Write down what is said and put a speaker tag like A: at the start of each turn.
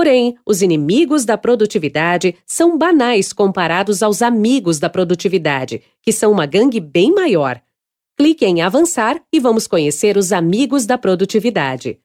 A: Porém, os inimigos da produtividade são banais comparados aos amigos da produtividade, que são uma gangue bem maior. Clique em avançar e vamos conhecer os amigos da produtividade.